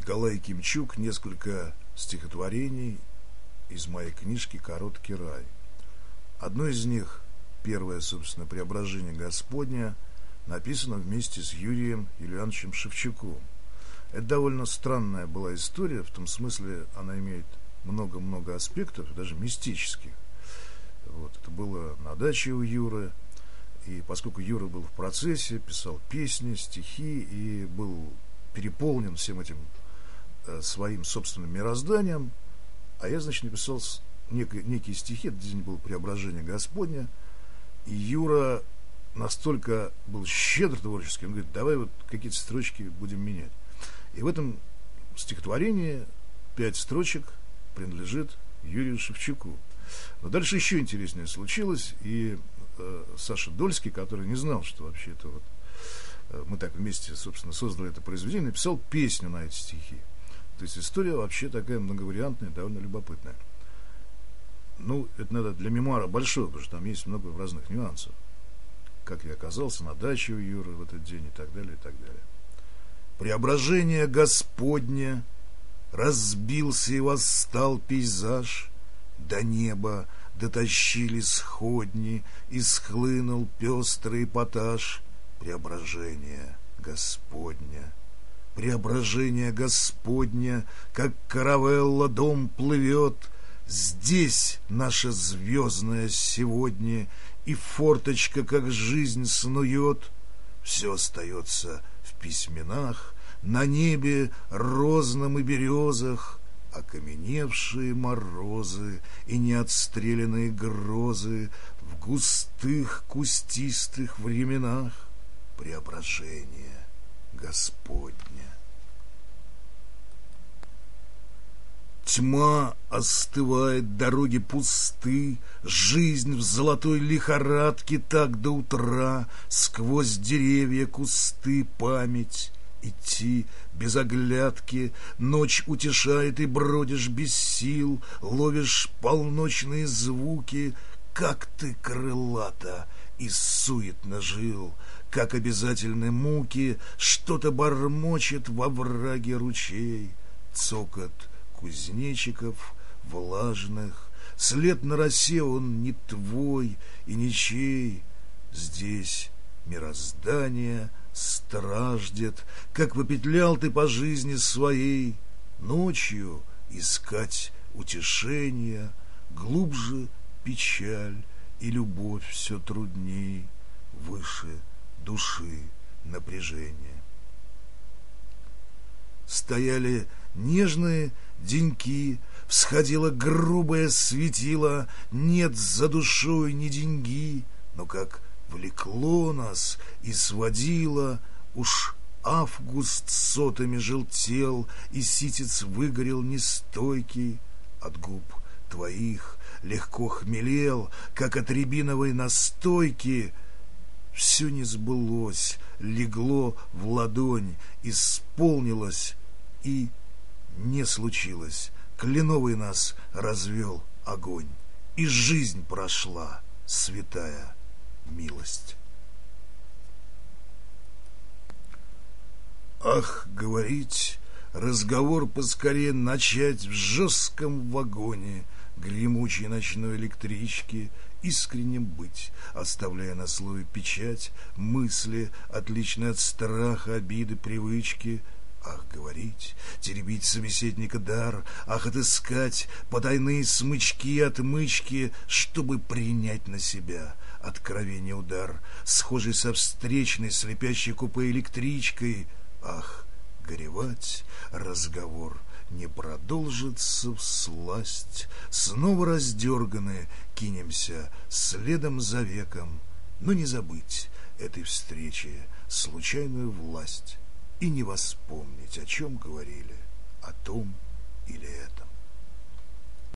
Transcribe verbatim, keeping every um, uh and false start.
Николай Кимчук несколько стихотворений из моей книжки «Короткий рай». Одно из них, первое, собственно, «Преображение Господня», написано вместе с Юрием Юлиановичем Шевчуком. Это довольно странная была история, в том смысле, она имеет много-много аспектов, даже мистических. Вот, это было на даче у Юры, и поскольку Юра был в процессе, писал песни, стихи и был переполнен всем этим э, своим собственным мирозданием, а я, значит, написал некие, некие стихи, этот день был «Преображение Господня», и Юра настолько был щедр творчески, он говорит, давай вот какие-то строчки будем менять. И в этом стихотворении пять строчек принадлежит Юрию Шевчуку. Но дальше еще интереснее случилось, и э, Саша Дольский, который не знал, что вообще это вот э, мы так вместе, собственно, создали это произведение, написал песню на эти стихи. То есть история вообще такая многовариантная, довольно любопытная. Ну, это надо для мемуара большого, потому что там есть много разных нюансов. Как я оказался на даче у Юры в этот день и так далее, и так далее. Преображение Господне, разбился и восстал пейзаж, до неба дотащили сходни, и схлынул пестрый эпатаж. Преображение Господня, преображение Господня, как каравелла дом плывет, здесь наша звездная сегодня, и форточка, как жизнь, снует. Все остается в письменах, на небе розном и березах, окаменевшие морозы и неотстрелянные грозы в густых кустистых временах. Преображение Господня. Тьма остывает, дороги пусты, жизнь в золотой лихорадке так до утра, сквозь деревья, кусты, память. Идти без оглядки, ночь утешает, и бродишь без сил, ловишь полночные звуки. Как ты крылато и суетно жил, как обязательны муки, что-то бормочет во враге ручей, цокот кузнечиков влажных, след на росе он не твой и ничей. Здесь мироздание страждет, как попетлял ты по жизни своей, ночью искать утешения, глубже печаль и любовь все трудней, выше души напряжение. Стояли нежные деньки, всходило грубое светило, нет за душой ни деньги, но как влекло нас и сводило, уж август сотами желтел, и ситец выгорел нестойкий, от губ твоих легко хмелел, как от рябиновой настойки. Все не сбылось, легло в ладонь, исполнилось и не случилось. Кленовый нас развел огонь, и жизнь прошла, святая милость. Ах, говорить, разговор поскорее начать в жестком вагоне гремучей ночной электрички, искренним быть, оставляя на слове печать мысли, отличные от страха, обиды, привычки. Ах, говорить, теребить собеседника дар, ах, отыскать потайные смычки и отмычки, чтобы принять на себя откровение удар, схожий со встречной слепящей купе электричкой. Ах, горевать, разговор не продолжится всласть, снова раздерганные кинемся следом за веком, но не забыть этой встречи случайную власть и не воспомнить, о чем говорили, о том или этом.